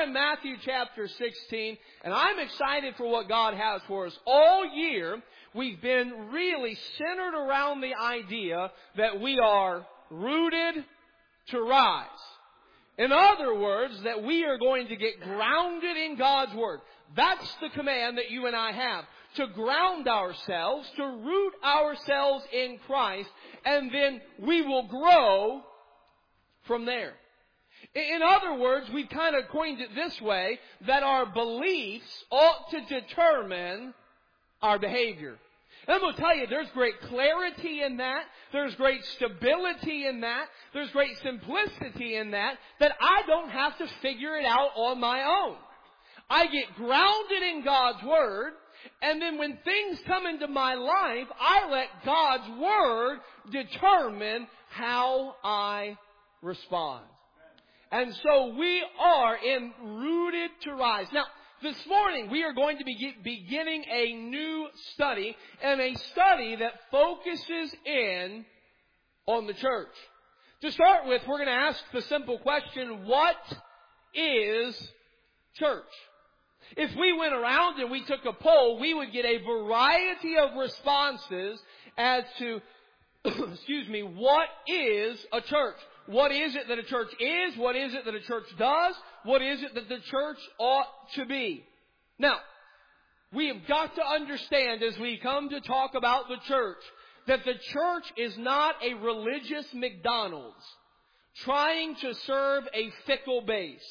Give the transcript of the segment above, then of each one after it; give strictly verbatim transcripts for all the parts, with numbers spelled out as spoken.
we're in Matthew chapter sixteen, and I'm excited for what God has for us. All year, we've been really centered around the idea that we are rooted to rise. In other words, that we are going to get grounded in God's Word. That's the command that you and I have. To ground ourselves, to root ourselves in Christ, and then we will grow from there. In other words, we've kind of coined it this way, that our beliefs ought to determine our behavior. And I'm going to tell you, there's great clarity in that. There's great stability in that. There's great simplicity in that, that I don't have to figure it out on my own. I get grounded in God's Word, and then when things come into my life, I let God's Word determine how I respond. And so we are in rooted to rise. Now, this morning we are going to be beginning a new study, and a study that focuses in on the church. To start with, we're going to ask the simple question, what is church? If we went around and we took a poll, we would get a variety of responses as to, excuse me, what is a church? What is it that a church is? What is it that a church does? What is it that the church ought to be? Now, we have got to understand as we come to talk about the church, that the church is not a religious McDonald's trying to serve a fickle base.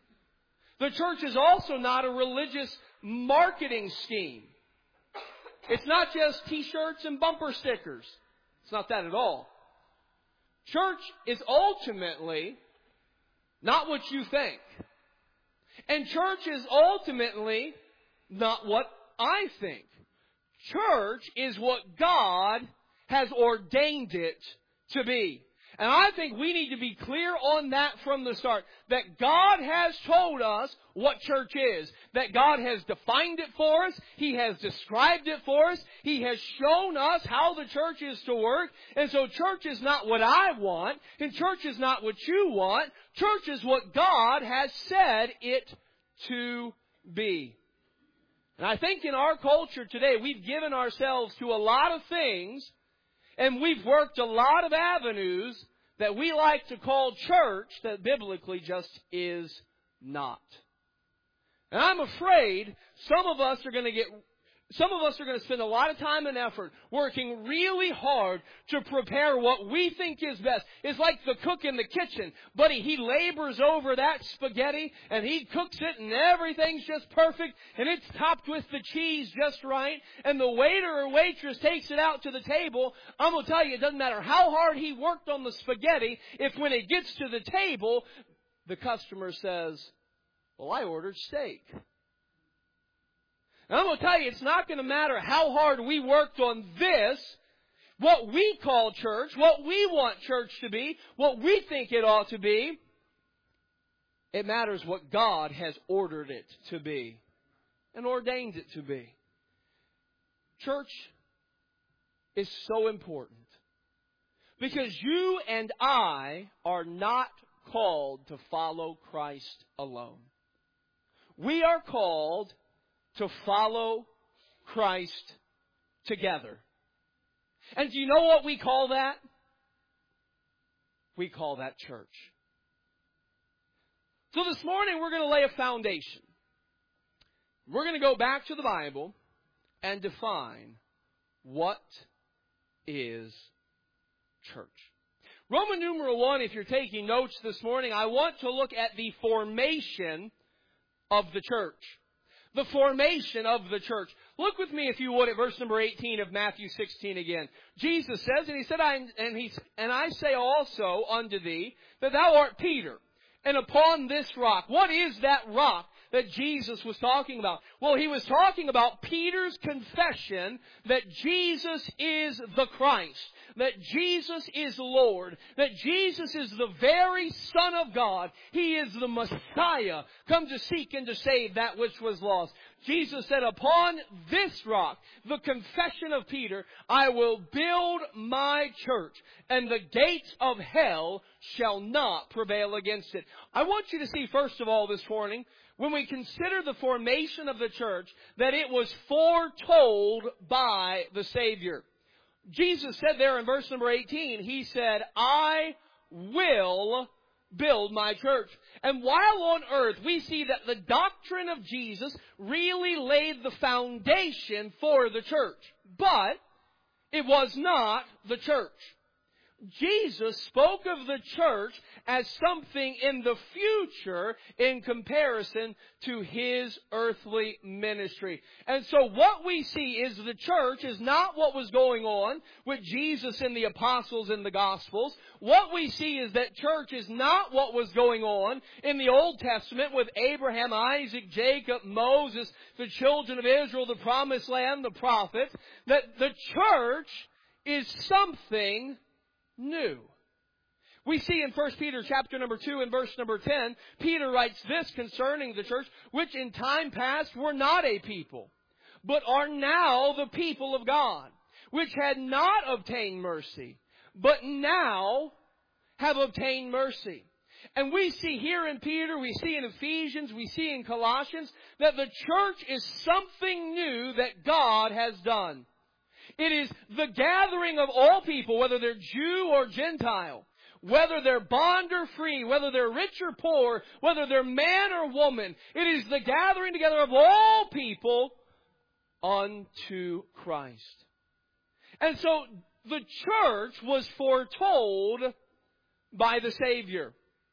The church is also not a religious marketing scheme. It's not just t-shirts and bumper stickers. It's not that at all. Church is ultimately not what you think. And church is ultimately not what I think. Church is what God has ordained it to be. And I think we need to be clear on that from the start. That God has told us what church is. That God has defined it for us. He has described it for us. He has shown us how the church is to work. And so church is not what I want. And church is not what you want. Church is what God has said it to be. And I think in our culture today, we've given ourselves to a lot of things, and we've worked a lot of avenues that we like to call church that biblically just is not. And I'm afraid some of us are going to get, some of us are going to spend a lot of time and effort working really hard to prepare what we think is best. It's like the cook in the kitchen. Buddy, he labors over that spaghetti and he cooks it and everything's just perfect and it's topped with the cheese just right. And the waiter or waitress takes it out to the table. I'm going to tell you, it doesn't matter how hard he worked on the spaghetti, if when it gets to the table, the customer says, well, I ordered steak. And I'm going to tell you, it's not going to matter how hard we worked on this, what we call church, what we want church to be, what we think it ought to be. It matters what God has ordered it to be and ordained it to be. Church is so important because you and I are not called to follow Christ alone. We are called to follow Christ together. And do you know what we call that? We call that church. So this morning we're going to lay a foundation. We're going to go back to the Bible and define what is church. Roman numeral one, if you're taking notes this morning, I want to look at the formation of the church. The formation of the church. Look with me, if you would, at verse number eighteen of Matthew sixteen again. Jesus says, and he said, I, and, he, and I say also unto thee, that thou art Peter, and upon this rock. What is that rock that Jesus was talking about? Well, he was talking about Peter's confession that Jesus is the Christ. that Jesus is Lord, that Jesus is the very Son of God. He is the Messiah, come to seek and to save that which was lost. Jesus said, upon this rock, the confession of Peter, I will build my church, and the gates of hell shall not prevail against it. I want you to see, first of all, this morning, when we consider the formation of the church, that it was foretold by the Savior. Jesus said there in verse number eighteen, He said, I will build my church. And while on earth, we see that the doctrine of Jesus really laid the foundation for the church. But it was not the church. Jesus spoke of the church as something in the future in comparison to His earthly ministry. And so what we see is the church is not what was going on with Jesus and the apostles in the Gospels. What we see is that church is not what was going on in the Old Testament with Abraham, Isaac, Jacob, Moses, the children of Israel, the promised land, the prophets. That the church is something new. We see in First Peter chapter number two and verse number ten, Peter writes this concerning the church, which in time past were not a people, but are now the people of God, which had not obtained mercy, but now have obtained mercy. And we see here in Peter, we see in Ephesians, we see in Colossians, that the church is something new that God has done. It is the gathering of all people, whether they're Jew or Gentile, whether they're bond or free, whether they're rich or poor, whether they're man or woman. It is the gathering together of all people unto Christ. And so the church was foretold by the Savior.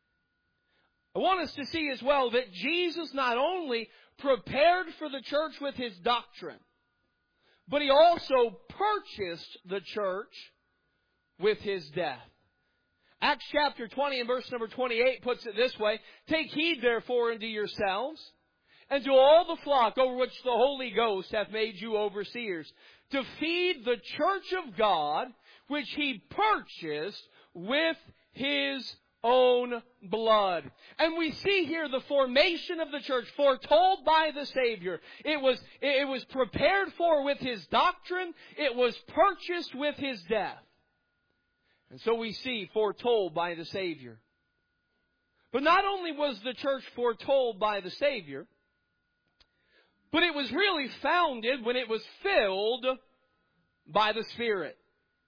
I want us to see as well that Jesus not only prepared for the church with His doctrine, but He also purchased the church with His death. Acts chapter twenty and verse number twenty-eight puts it this way, Take heed therefore unto yourselves, and to all the flock over which the Holy Ghost hath made you overseers, to feed the church of God, which He purchased with His own blood. And we see here the formation of the church foretold by the Savior. It was, it was prepared for with His doctrine. It was purchased with His death. And so we see foretold by the Savior. But not only was the church foretold by the Savior, but it was really founded when it was filled by the Spirit.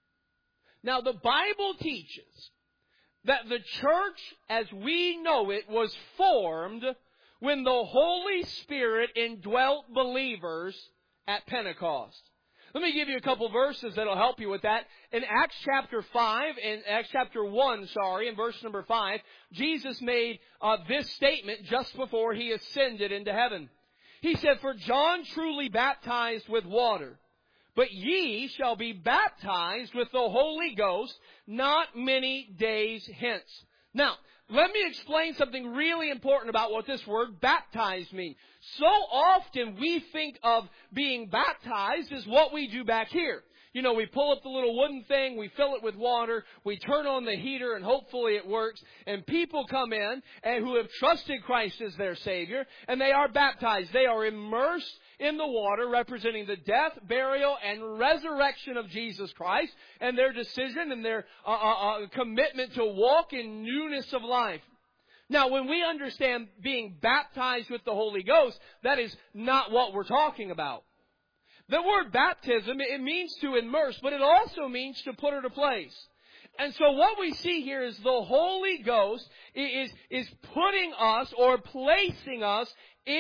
Now the Bible teaches that the church as we know it was formed when the Holy Spirit indwelt believers at Pentecost. Let me give you a couple verses that will help you with that. In Acts chapter five, in Acts chapter one, sorry, in verse number five, Jesus made uh, this statement just before He ascended into heaven. He said, For John truly baptized with water, but ye shall be baptized with the Holy Ghost not many days hence. Now, let me explain something really important about what this word baptized means. So often we think of being baptized as what we do back here. You know, we pull up the little wooden thing, we fill it with water, we turn on the heater, and hopefully it works. And people come in and who have trusted Christ as their Savior, and they are baptized. They are immersed in the water, representing the death, burial, and resurrection of Jesus Christ, and their decision and their uh, uh, uh, commitment to walk in newness of life. Now, when we understand being baptized with the Holy Ghost, that is not what we're talking about. The word baptism, it means to immerse, but it also means to put her to place. And so what we see here is the Holy Ghost is, is putting us or placing us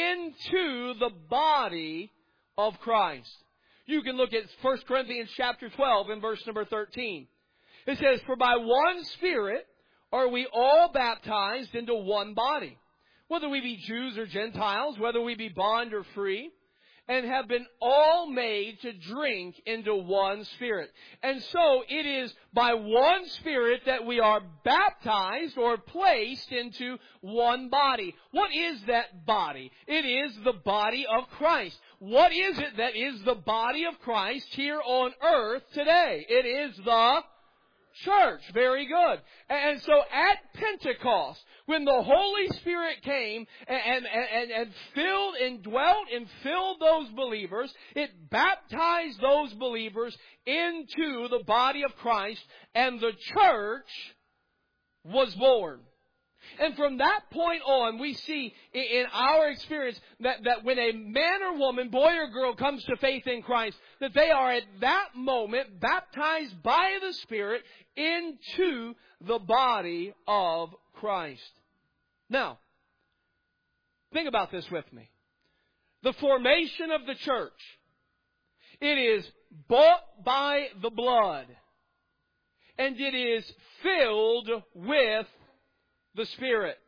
into the body of Christ. You can look at First Corinthians chapter twelve and verse number thirteen. It says, For by one Spirit are we all baptized into one body, whether we be Jews or Gentiles, whether we be bond or free, and have been all made to drink into one Spirit. And so it is by one Spirit that we are baptized or placed into one body. What is that body? It is the body of Christ. What is it that is the body of Christ here on earth today? It is the church. Very good. And so at Pentecost, when the Holy Spirit came and, and, and, and filled and dwelt and filled those believers, it baptized those believers into the body of Christ, and the church was born. And from that point on, we see in our experience that, that when a man or woman, boy or girl, comes to faith in Christ, that they are at that moment baptized by the Spirit into the body of Christ. Now, think about this with me. The formation of the church, it is bought by the blood, and it is filled with the Spirit.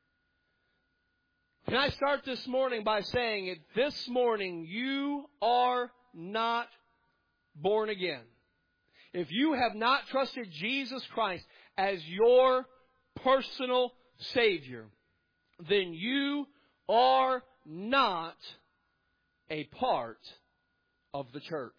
Can I start this morning by saying it? This morning, you are not born again. If you have not trusted Jesus Christ as your personal Savior, then you are not a part of the church.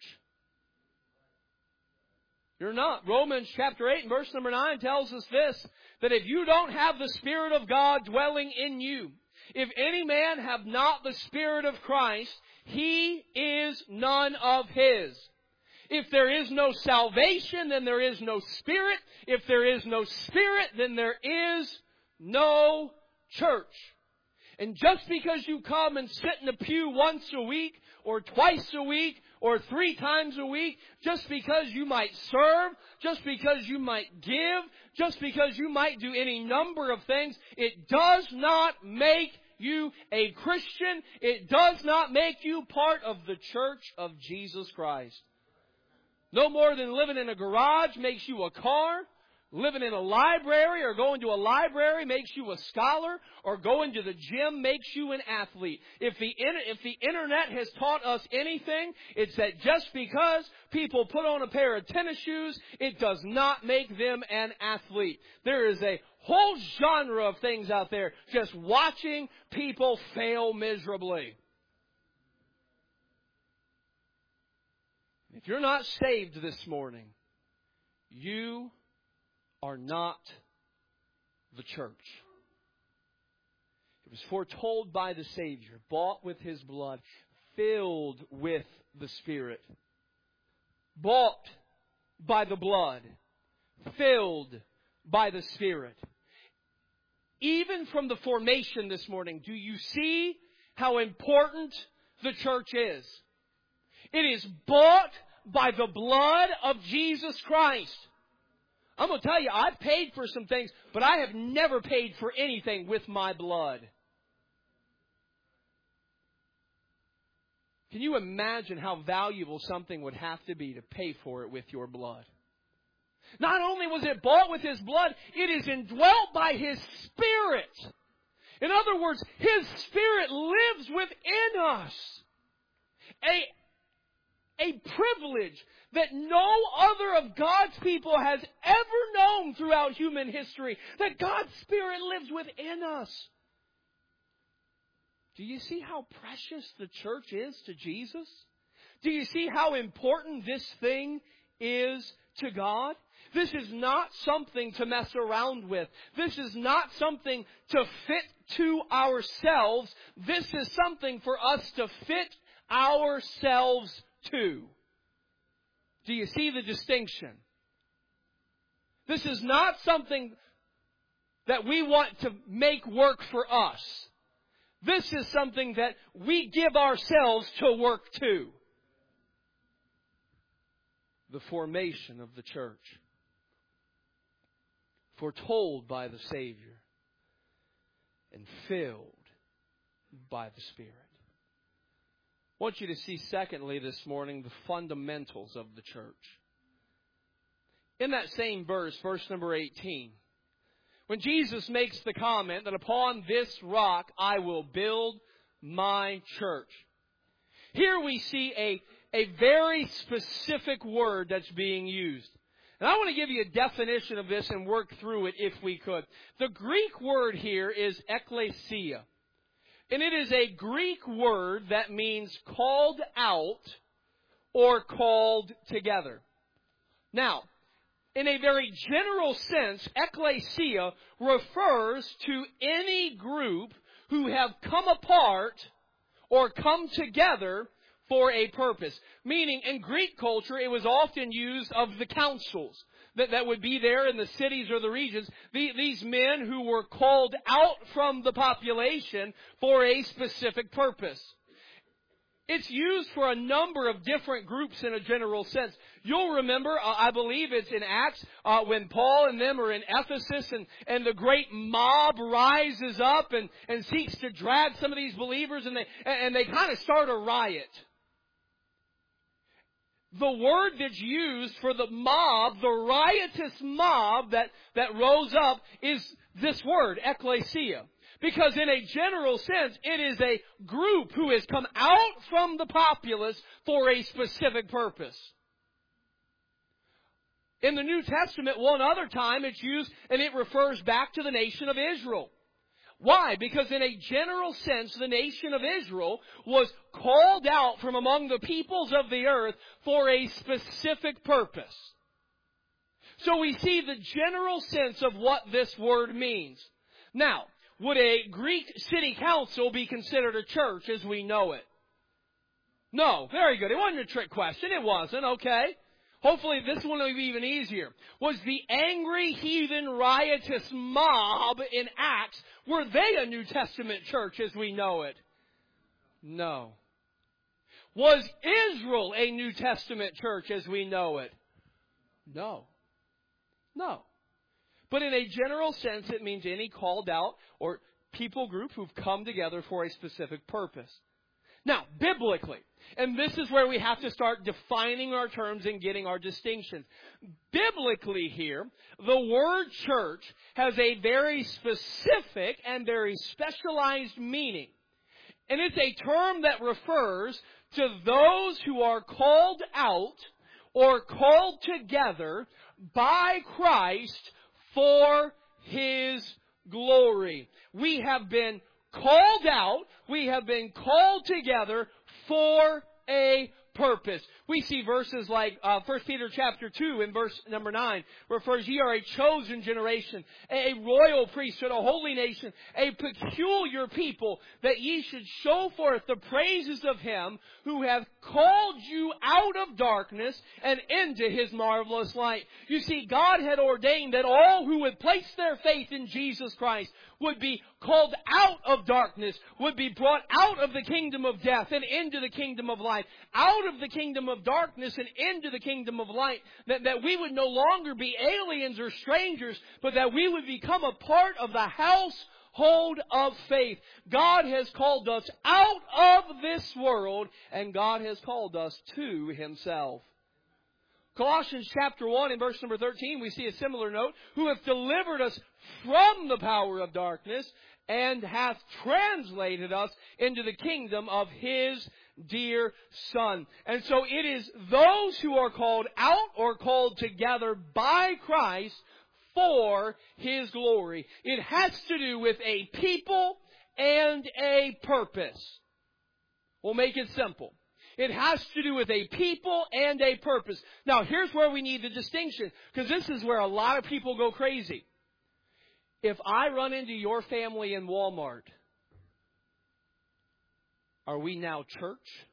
You're not. Romans chapter eight and verse number nine tells us this, that if you don't have the Spirit of God dwelling in you, if any man have not the Spirit of Christ, he is none of his. If there is no salvation, then there is no Spirit. If there is no Spirit, then there is no church. And just because you come and sit in the pew once a week, or twice a week, or three times a week, just because you might serve, just because you might give, just because you might do any number of things, it does not make you a Christian. It does not make you part of the church of Jesus Christ. No more than living in a garage makes you a car. Living in a library or going to a library makes you a scholar, or going to the gym makes you an athlete. If the if the internet has taught us anything, it's that just because people put on a pair of tennis shoes, it does not make them an athlete. There is a whole genre of things out there just watching people fail miserably. If you're not saved this morning, you are not the church. It was foretold by the Savior, bought with His blood, filled with the Spirit. Bought by the blood, filled by the Spirit. Even from the formation this morning, do you see how important the church is? It is bought by the blood of Jesus Christ. I'm going to tell you, I've paid for some things, but I have never paid for anything with my blood. Can you imagine how valuable something would have to be to pay for it with your blood? Not only was it bought with His blood, it is indwelt by His Spirit. In other words, His Spirit lives within us. A, a privilege that no other of God's people has ever known throughout human history. That God's Spirit lives within us. Do you see how precious the church is to Jesus? Do you see how important this thing is to God? This is not something to mess around with. This is not something to fit to ourselves. This is something for us to fit ourselves to. Do you see the distinction? This is not something that we want to make work for us. This is something that we give ourselves to work to. The formation of the church. Foretold by the Savior and filled by the Spirit. I want you to see, secondly, this morning, the fundamentals of the church. In that same verse, verse number eighteen, when Jesus makes the comment that upon this rock I will build my church. Here we see a, a very specific word that's being used. And I want to give you a definition of this and work through it if we could. The Greek word here is ekklesia. And it is a Greek word that means called out or called together. Now, in a very general sense, ecclesia refers to any group who have come apart or come together for a purpose. Meaning, in Greek culture, it was often used of the councils that, that would be there in the cities or the regions. The, these men who were called out from the population for a specific purpose. It's used for a number of different groups in a general sense. You'll remember, uh, I believe it's in Acts, uh, when Paul and them are in Ephesus and, and the great mob rises up and, and seeks to drag some of these believers and they, and they kind of start a riot. The word that's used for the mob, the riotous mob that, that rose up is this word, ecclesia. Because in a general sense, it is a group who has come out from the populace for a specific purpose. In the New Testament, one other time it's used, and it refers back to the nation of Israel. Why? Because in a general sense, the nation of Israel was called out from among the peoples of the earth for a specific purpose. So we see the general sense of what this word means. Now, would a Greek city council be considered a church as we know it? No. Very good. It wasn't a trick question. It wasn't. Okay. Hopefully this one will be even easier. Was the angry, heathen, riotous mob in Acts, were they a New Testament church as we know it? No. Was Israel a New Testament church as we know it? No. No. But in a general sense, it means any called out or people group who've come together for a specific purpose. Now, biblically, and this is where we have to start defining our terms and getting our distinctions. Biblically here, the word church has a very specific and very specialized meaning. And it's a term that refers to those who are called out or called together by Christ for His glory. We have been called out, we have been called together for a purpose. We see verses like uh, First Peter chapter two in verse number nine refers, ye are a chosen generation, a royal priesthood, a holy nation, a peculiar people, that ye should show forth the praises of Him who hath called you out of darkness and into His marvelous light. You see, God had ordained that all who would place their faith in Jesus Christ would be called out of darkness, would be brought out of the kingdom of death and into the kingdom of light, out of the kingdom of darkness and into the kingdom of light, that, that we would no longer be aliens or strangers, but that we would become a part of the household of faith. God has called us out of this world, and God has called us to Himself. Colossians chapter one and verse number thirteen, we see a similar note. Who hath delivered us from the power of darkness and hath translated us into the kingdom of His dear Son. And so it is those who are called out or called together by Christ for His glory. It has to do with a people and a purpose. We'll make it simple. It has to do with a people and a purpose. Now, here's where we need the distinction, because this is where a lot of people go crazy. If I run into your family in Walmart, are we now church?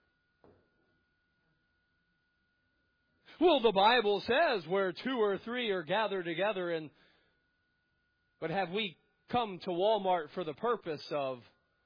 Well, the Bible says where two or three are gathered together, and but have we come to Walmart for the purpose of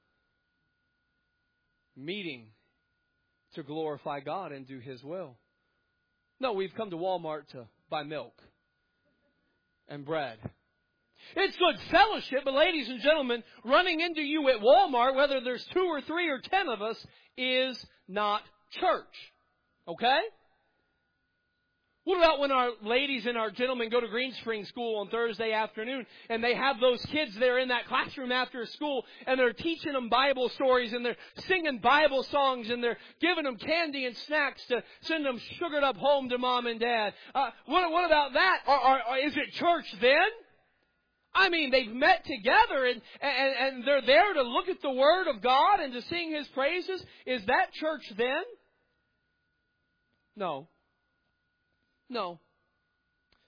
meeting to glorify God and do His will? No, we've come to Walmart to buy milk and bread. It's good fellowship, but ladies and gentlemen, running into you at Walmart, whether there's two or three or ten of us, is not church. Okay? What about when our ladies and our gentlemen go to Green Spring School on Thursday afternoon and they have those kids there in that classroom after school and they're teaching them Bible stories and they're singing Bible songs and they're giving them candy and snacks to send them sugared up home to mom and dad? Uh, what, what about that? Or, or, or is it church then? I mean, they've met together and, and, and they're there to look at the Word of God and to sing His praises. Is that church then? No. No.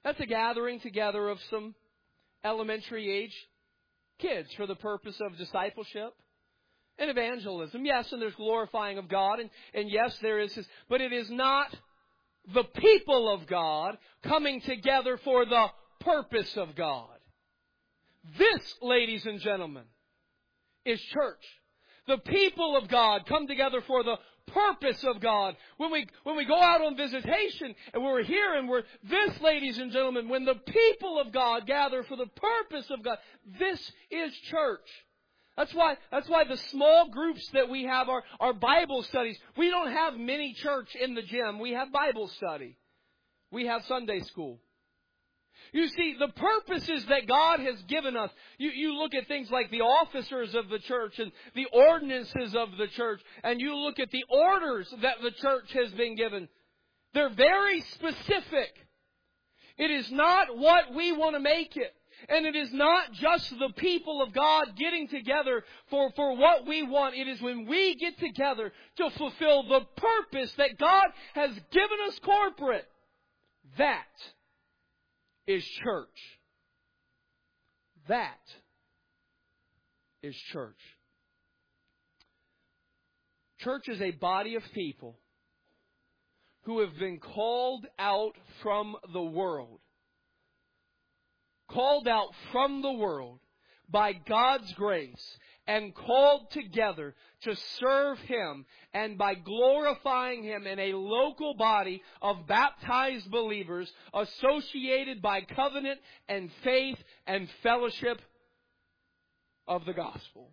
That's a gathering together of some elementary age kids for the purpose of discipleship and evangelism. Yes, and there's glorifying of God, and, and yes, there is His, but it is not the people of God coming together for the purpose of God. This, ladies and gentlemen, is church. The people of God come together for the purpose of God. When we when we go out on visitation and we're here and we're this, ladies and gentlemen, when the people of God gather for the purpose of God, this is church. That's why that's why the small groups that we have are, are Bible studies. We don't have mini church in the gym. We have Bible study. We have Sunday school. You see, the purposes that God has given us, you, you look at things like the officers of the church and the ordinances of the church, and you look at the orders that the church has been given. They're very specific. It is not what we want to make it. And it is not just the people of God getting together for, for what we want. It is when we get together to fulfill the purpose that God has given us corporate. That is church. That is church. Church is a body of people who have been called out from the world. Called out from the world by God's grace and called together to serve Him and by glorifying Him in a local body of baptized believers associated by covenant and faith and fellowship of the gospel.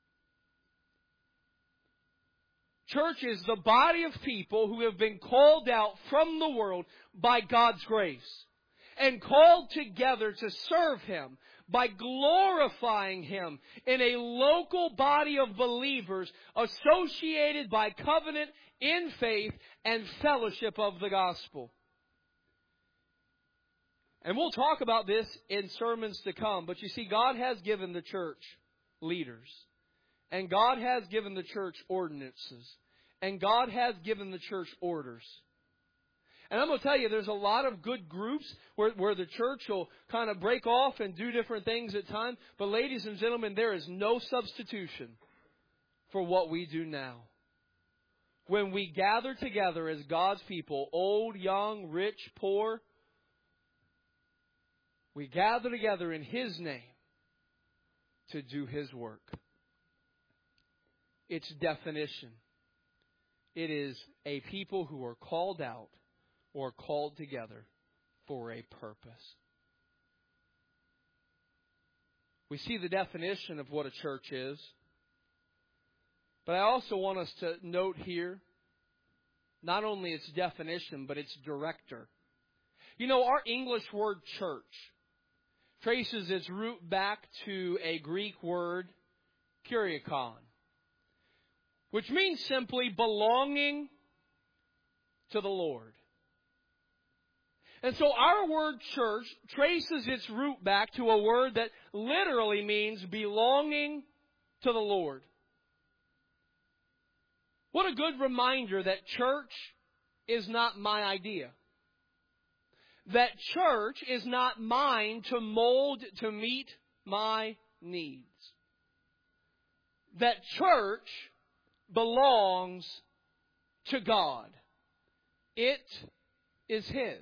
Church is the body of people who have been called out from the world by God's grace and called together to serve Him by glorifying Him in a local body of believers associated by covenant in faith and fellowship of the gospel. And we'll talk about this in sermons to come, but you see, God has given the church leaders, and God has given the church ordinances, and God has given the church orders. And I'm going to tell you, there's a lot of good groups where, where the church will kind of break off and do different things at times. But ladies and gentlemen, there is no substitution for what we do now. When we gather together as God's people, old, young, rich, poor, we gather together in His name to do His work. Its definition. It is a people who are called out or called together for a purpose. We see the definition of what a church is. But I also want us to note here, not only its definition, but its director. You know, our English word church traces its root back to a Greek word, kuriakon, which means simply belonging to the Lord. And so our word church traces its root back to a word that literally means belonging to the Lord. What a good reminder that church is not my idea. That church is not mine to mold to meet my needs. That church belongs to God. It is His.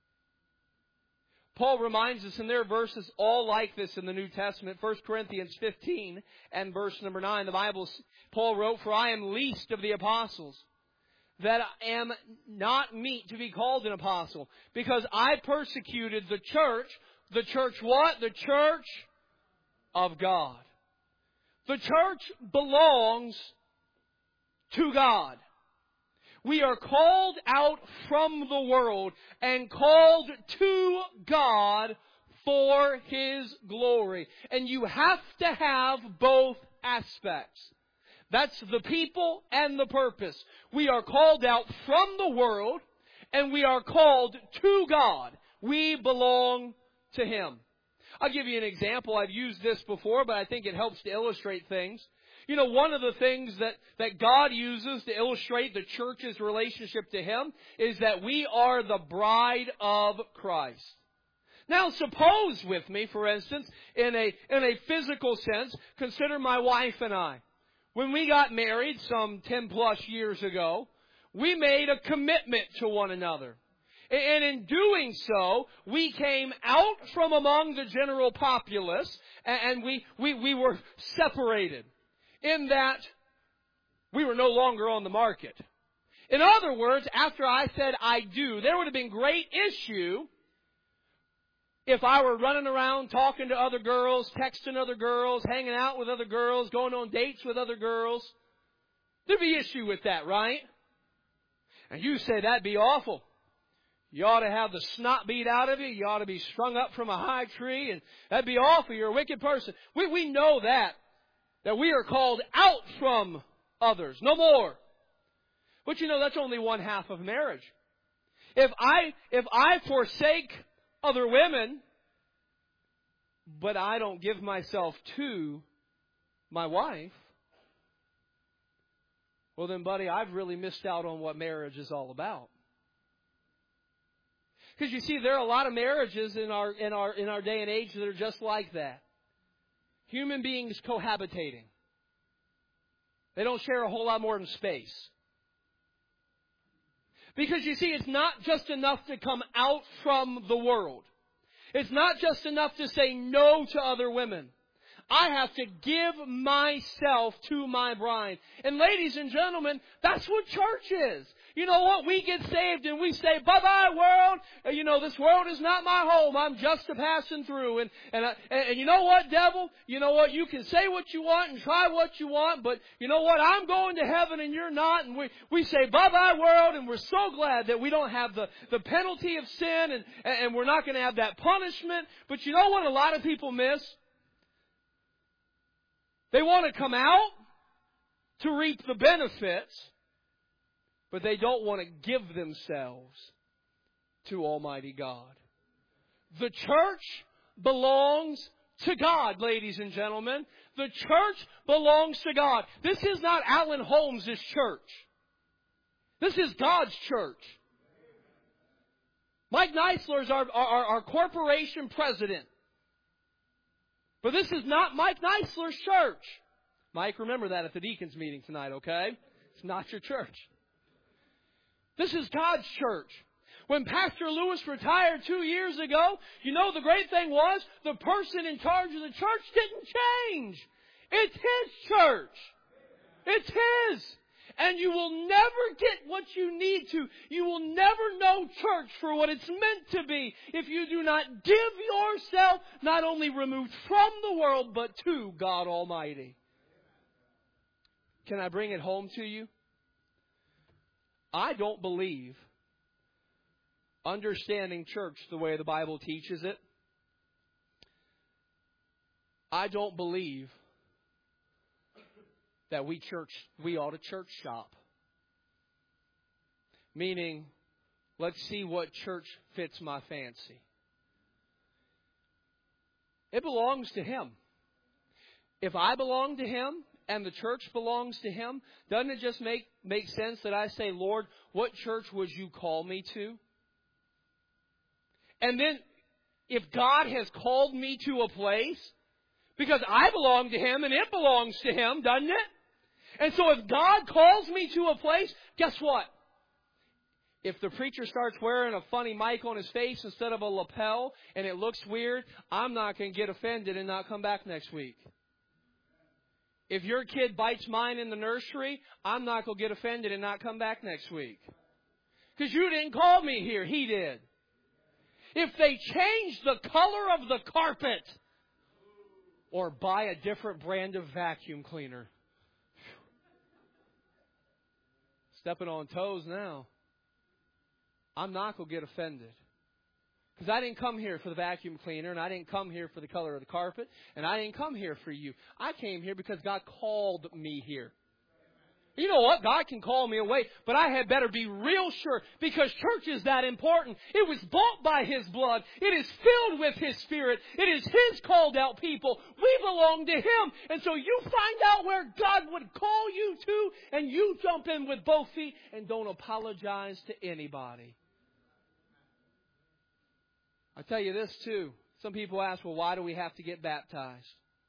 Paul reminds us, and there are verses all like this in the New Testament. First Corinthians fifteen and verse number nine. The Bible, Paul wrote, "For I am least of the apostles, that I am not meet to be called an apostle, because I persecuted the church." The church what? The church of God. The church belongs to God. We are called out from the world and called to God for His glory. And you have to have both aspects. That's the people and the purpose. We are called out from the world and we are called to God. We belong to Him. I'll give you an example. I've used this before, but I think it helps to illustrate things. You know, one of the things that, that God uses to illustrate the church's relationship to Him is that we are the bride of Christ. Now suppose with me, for instance, in a, in a physical sense, consider my wife and I. When we got married some ten plus years ago, we made a commitment to one another. And in doing so, we came out from among the general populace and we, we, we were separated in that we were no longer on the market. In other words, after I said I do, there would have been great issue if I were running around talking to other girls, texting other girls, hanging out with other girls, going on dates with other girls. There'd be issue with that, right? And you say that'd be awful. You ought to have the snot beat out of you. You ought to be strung up from a high tree. And that'd be awful. You're a wicked person. We, we know that. That we are called out from others. No more. But you know, that's only one half of marriage. If I, if I forsake other women, but I don't give myself to my wife, well then, buddy, I've really missed out on what marriage is all about. Because you see, there are a lot of marriages in our in our in our day and age that are just like that. Human beings cohabitating. They don't share a whole lot more than space. Because you see, it's not just enough to come out from the world. It's not just enough to say no to other women. I have to give myself to my bride. And ladies and gentlemen, that's what church is. You know what? We get saved and we say, bye-bye world. You know, this world is not my home. I'm just a passing through. And, and, and, and you know what, devil? You know what? You can say what you want and try what you want. But you know what? I'm going to heaven and you're not. And we, we say, bye-bye world. And we're so glad that we don't have the, the penalty of sin. And, and we're not going to have that punishment. But you know what a lot of people miss? They want to come out to reap the benefits, but they don't want to give themselves to Almighty God. The church belongs to God, ladies and gentlemen. The church belongs to God. This is not Alan Holmes' church. This is God's church. Mike Neisler is our, our, our corporation president. But this is not Mike Neisler's church. Mike, remember that at the deacons meeting tonight, okay? It's not your church. This is God's church. When Pastor Lewis retired two years ago, you know the great thing was the person in charge of the church didn't change. It's his church. It's his. And you will never get what you need to. You will never know church for what it's meant to be if you do not give yourself not only removed from the world, but to God Almighty. Can I bring it home to you? I don't believe understanding church the way the Bible teaches it. I don't believe that we church, we ought to church shop. Meaning, let's see what church fits my fancy. It belongs to Him. If I belong to Him and the church belongs to Him, doesn't it just make, make sense that I say, Lord, what church would you call me to? And then, if God has called me to a place, because I belong to Him and it belongs to Him, doesn't it? And so if God calls me to a place, guess what? If the preacher starts wearing a funny mic on his face instead of a lapel and it looks weird, I'm not going to get offended and not come back next week. If your kid bites mine in the nursery, I'm not going to get offended and not come back next week. Because you didn't call me here. He did. If they change the color of the carpet or buy a different brand of vacuum cleaner. Stepping on toes now. I'm not going to get offended. Because I didn't come here for the vacuum cleaner, and I didn't come here for the color of the carpet, and I didn't come here for you. I came here because God called me here. You know what? God can call me away, but I had better be real sure, because church is that important. It was bought by His blood. It is filled with His Spirit. It is His called out people. We belong to Him. And so you find out where God would call you to, and you jump in with both feet and don't apologize to anybody. I tell you this too. Some people ask, well, why do we have to get baptized?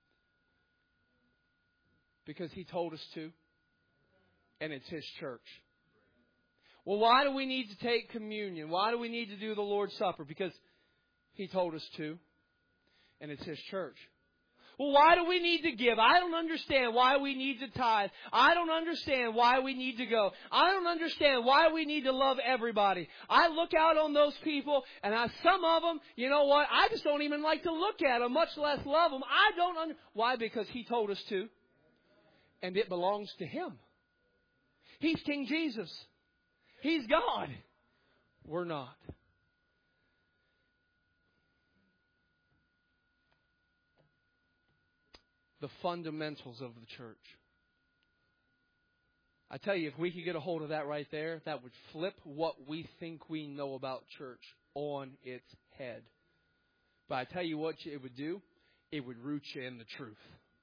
Because He told us to. And it's His church. Well, why do we need to take communion? Why do we need to do the Lord's Supper? Because He told us to. And it's His church. Well, why do we need to give? I don't understand why we need to tithe. I don't understand why we need to go. I don't understand why we need to love everybody. I look out on those people, and I, some of them, you know what? I just don't even like to look at them, much less love them. I don't under, Why? Because He told us to. And it belongs to Him. He's King Jesus. He's God. We're not. The fundamentals of the church. I tell you, if we could get a hold of that right there, that would flip what we think we know about church on its head. But I tell you what it would do. It would root you in the truth.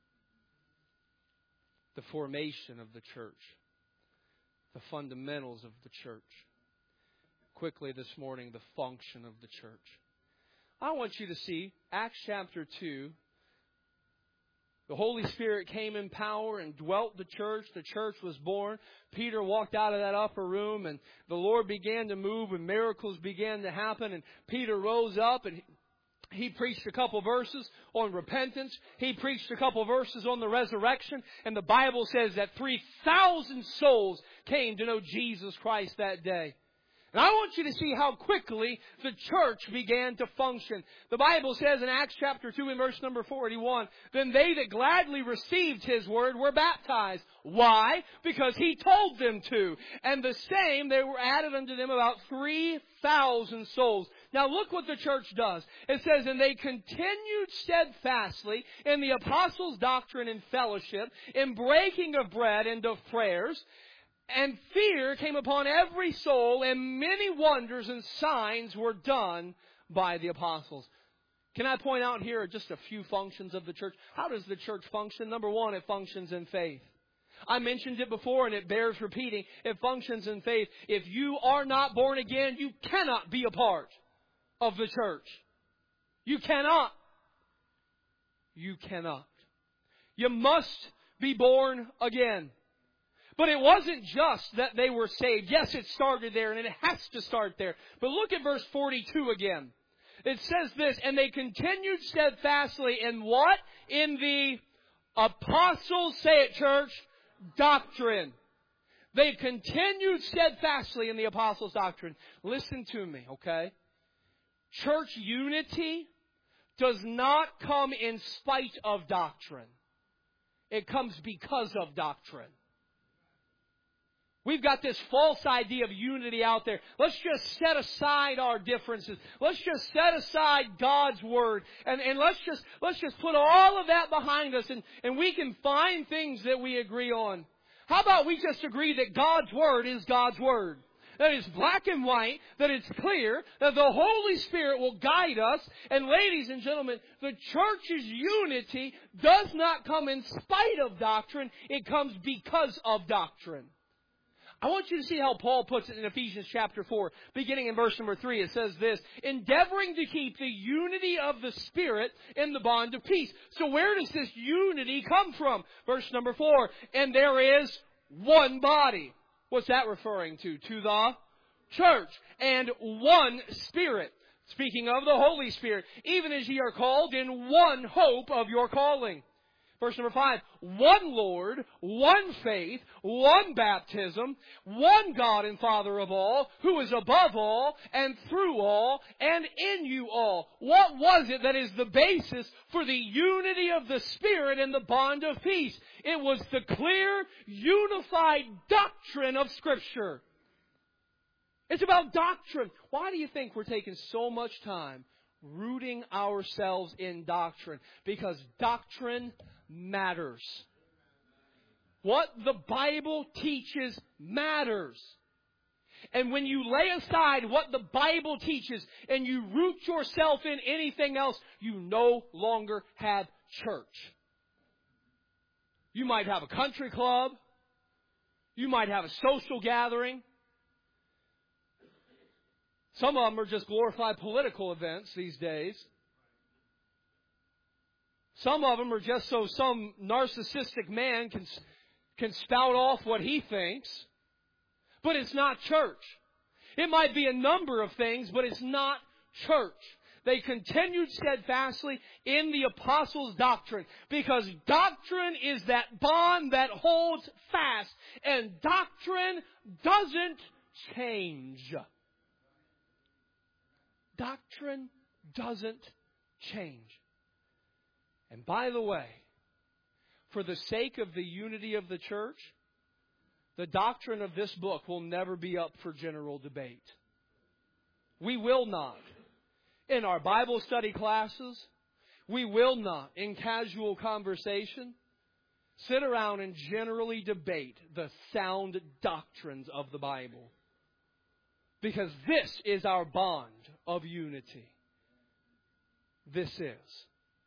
The formation of the church. The fundamentals of the church. Quickly this morning, the function of the church. I want you to see Acts chapter two. The Holy Spirit came in power and dwelt the church. The church was born. Peter walked out of that upper room, and the Lord began to move, and miracles began to happen. And Peter rose up, and he preached a couple verses on repentance. He preached a couple verses on the resurrection. And the Bible says that three thousand souls came to know Jesus Christ that day. And I want you to see how quickly the church began to function. The Bible says in Acts chapter two in verse number forty-one, then they that gladly received His word were baptized. Why? Because He told them to. And the same, there were added unto them about three thousand souls. Now look what the church does. It says, and they continued steadfastly in the apostles' doctrine and fellowship, in breaking of bread and of prayers. And fear came upon every soul, and many wonders and signs were done by the apostles. Can I point out here just a few functions of the church? How does the church function? Number one, it functions in faith. I mentioned it before, and it bears repeating. It functions in faith. If you are not born again, you cannot be a part of the church. You cannot. You cannot. You must be born again. But it wasn't just that they were saved. Yes, it started there, and it has to start there. But look at verse forty-two again. It says this, and they continued steadfastly in what? In the apostles', say it church, doctrine. They continued steadfastly in the apostles' doctrine. Listen to me, okay? Church unity does not come in spite of doctrine. It comes because of doctrine. We've got this false idea of unity out there. Let's just set aside our differences. Let's just set aside God's Word. And, and let's just let's just put all of that behind us, and, and we can find things that we agree on. How about we just agree that God's Word is God's Word? That it's black and white, that it's clear, that the Holy Spirit will guide us. And ladies and gentlemen, the church's unity does not come in spite of doctrine. It comes because of doctrine. I want you to see how Paul puts it in Ephesians chapter four, beginning in verse number three. It says this, endeavoring to keep the unity of the Spirit in the bond of peace. So where does this unity come from? Verse number four, and there is one body. What's that referring to? To the church. And one Spirit. Speaking of the Holy Spirit. Even as ye are called in one hope of your calling. Verse number five, one Lord, one faith, one baptism, one God and Father of all, who is above all and through all and in you all. What was it that is the basis for the unity of the Spirit and the bond of peace? It was the clear, unified doctrine of Scripture. It's about doctrine. Why do you think we're taking so much time rooting ourselves in doctrine? Because doctrine matters. What the Bible teaches matters. And when you lay aside what the Bible teaches and you root yourself in anything else, you no longer have church. You might have a country club. You might have a social gathering. Some of them are just glorified political events these days. Some of them are just so some narcissistic man can, can spout off what he thinks. But it's not church. It might be a number of things, but it's not church. They continued steadfastly in the apostles' doctrine, because doctrine is that bond that holds fast, and doctrine doesn't change. Doctrine doesn't change. And by the way, for the sake of the unity of the church, the doctrine of this book will never be up for general debate. We will not, in our Bible study classes, we will not, in casual conversation, sit around and generally debate the sound doctrines of the Bible. Because this is our bond of unity. This is.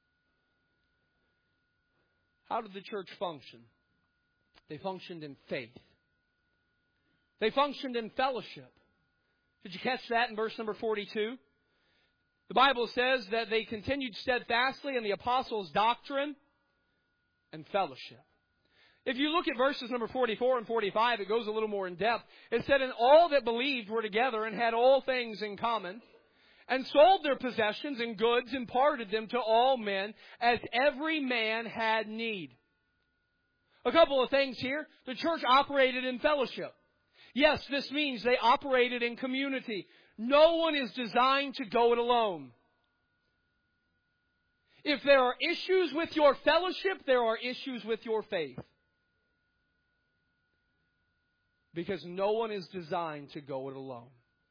How did the church function? They functioned in faith. They functioned in fellowship. Did you catch that in verse number forty-two? The Bible says that they continued steadfastly in the apostles' doctrine and fellowship. If you look at verses number forty-four and forty-five, it goes a little more in depth. It said, and all that believed were together and had all things in common, and sold their possessions and goods and parted them to all men as every man had need. A couple of things here. The church operated in fellowship. Yes, this means they operated in community. No one is designed to go it alone. If there are issues with your fellowship, there are issues with your faith. Because no one is designed to go it alone.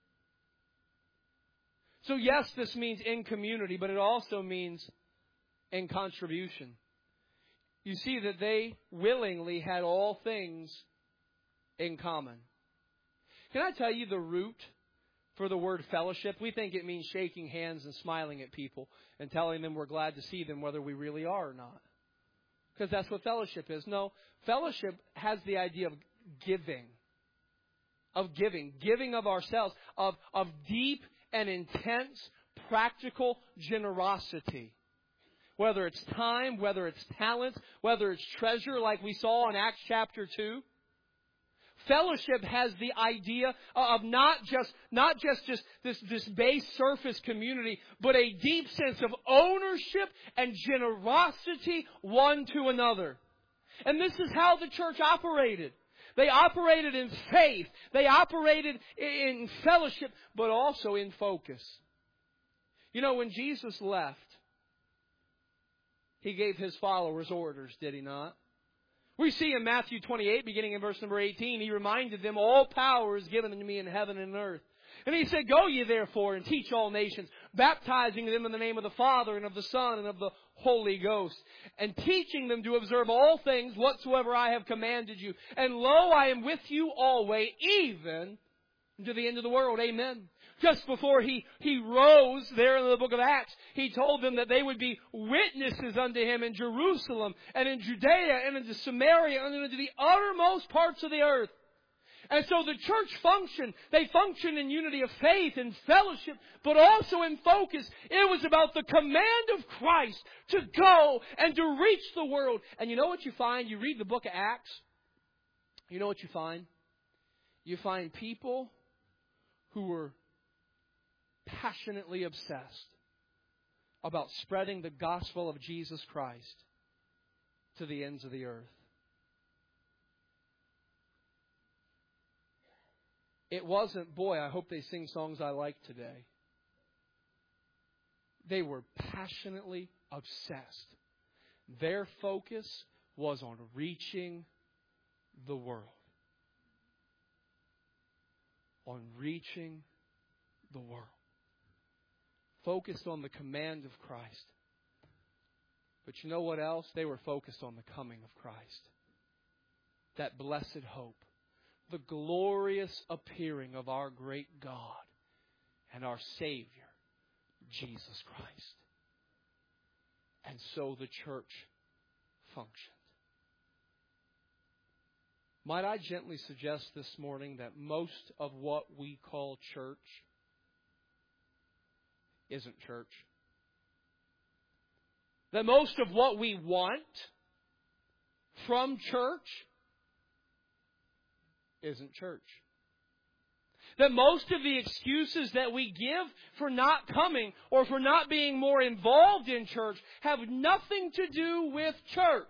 So yes, this means in community, but it also means in contribution. You see that they willingly had all things in common. Can I tell you the root for the word fellowship? We think it means shaking hands and smiling at people and telling them we're glad to see them whether we really are or not. Because that's what fellowship is. No, fellowship has the idea of giving. Of giving. Giving of ourselves. Of, of deep and intense practical generosity. Whether it's time, whether it's talent, whether it's treasure like we saw in Acts chapter two. Fellowship has the idea of not just not just, just this, this base surface community, but a deep sense of ownership and generosity one to another. And this is how the church operated. They operated in faith. They operated in fellowship, but also in focus. You know, when Jesus left, He gave His followers orders, did He not? We see in Matthew twenty-eight, beginning in verse number eighteen, He reminded them, all power is given unto me in heaven and earth. And He said, go ye therefore and teach all nations, baptizing them in the name of the Father and of the Son and of the Holy Ghost, and teaching them to observe all things whatsoever I have commanded you. And lo, I am with you always, even to the end of the world. Amen. Just before he, he rose there in the book of Acts, He told them that they would be witnesses unto Him in Jerusalem and in Judea and into Samaria and into the uttermost parts of the earth. And so the church functioned. They functioned in unity of faith and fellowship, but also in focus. It was about the command of Christ to go and to reach the world. And you know what you find? You read the book of Acts. You know what you find? You find people who were passionately obsessed about spreading the gospel of Jesus Christ to the ends of the earth. It wasn't, boy, I hope they sing songs I like today. They were passionately obsessed. Their focus was on reaching the world. On reaching the world. Focused on the command of Christ. But you know what else? They were focused on the coming of Christ. That blessed hope. The glorious appearing of our great God and our Savior, Jesus Christ. And so the church functioned. Might I gently suggest this morning that most of what we call church isn't church. That most of what we want from church isn't church. That most of the excuses that we give for not coming or for not being more involved in church have nothing to do with church.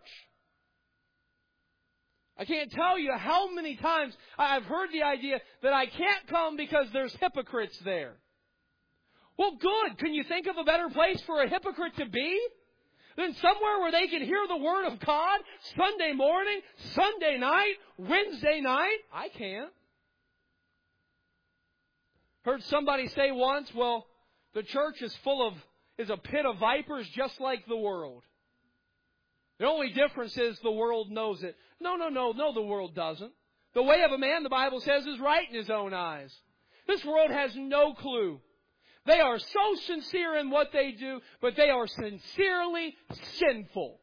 I can't tell you how many times I've heard the idea that I can't come because there's hypocrites there. Well, good. Can you think of a better place for a hypocrite to be than somewhere where they can hear the Word of God Sunday morning, Sunday night, Wednesday night? I can't. Heard somebody say once, well, the church is full of, is a pit of vipers just like the world. The only difference is the world knows it. No, no, no, no, the world doesn't. The way of a man, the Bible says, is right in his own eyes. This world has no clue. They are so sincere in what they do, but they are sincerely sinful.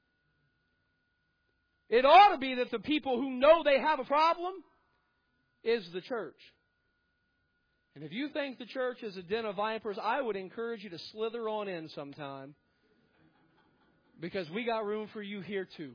It ought to be that the people who know they have a problem is the church. And if you think the church is a den of vipers, I would encourage you to slither on in sometime. Because we got room for you here too.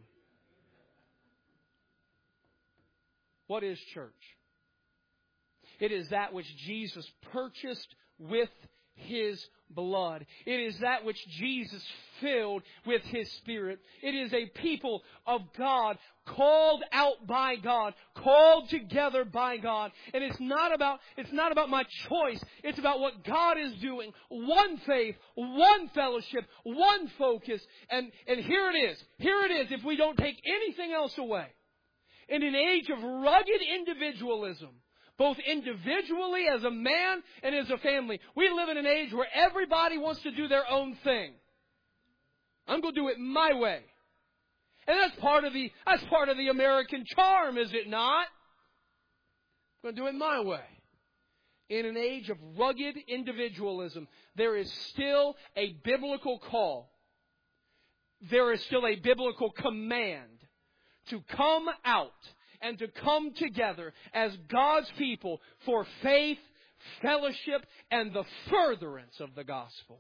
What is church? It is that which Jesus purchased with His blood. It is that which Jesus filled with His Spirit. It is a people of God, called out by God, called together by God. And it's not about, it's not about my choice. It's about what God is doing. One faith, one fellowship, one focus. And, and here it is. Here it is if we don't take anything else away. In an age of rugged individualism, both individually as a man and as a family, we live in an age where everybody wants to do their own thing. I'm going to do it my way. And that's part of the that's part of the American charm, is it not? I'm going to do it my way. In an age of rugged individualism, there is still a biblical call. There is still a biblical command to come out and to come together as God's people for faith, fellowship, and the furtherance of the gospel.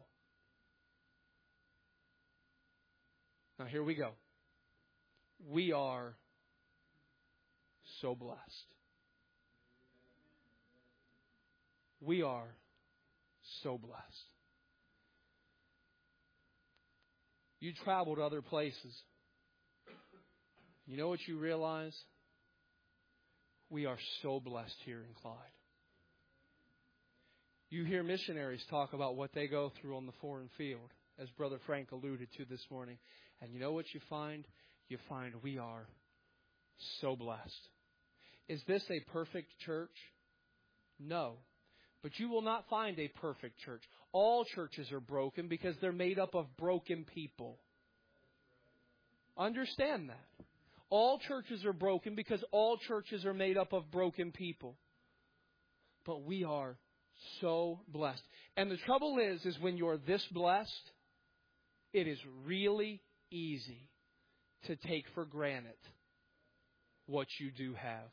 Now here we go. We are so blessed. We are so blessed. You travel to other places. You know what you realize? We are so blessed here in Clyde. You hear missionaries talk about what they go through on the foreign field, as Brother Frank alluded to this morning. And you know what you find? You find we are so blessed. Is this a perfect church? No. But you will not find a perfect church. All churches are broken because they're made up of broken people. Understand that. All churches are broken because all churches are made up of broken people. But we are so blessed. And the trouble is, is when you're this blessed, it is really easy to take for granted what you do have.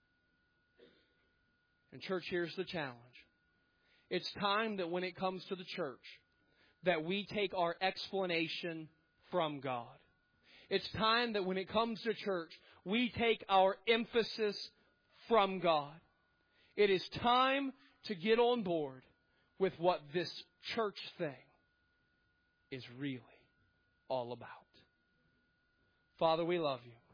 And church, here's the challenge. It's time that when it comes to the church, that we take our explanation from God. It's time that when it comes to church, we take our emphasis from God. It is time to get on board with what this church thing is really all about. Father, we love you.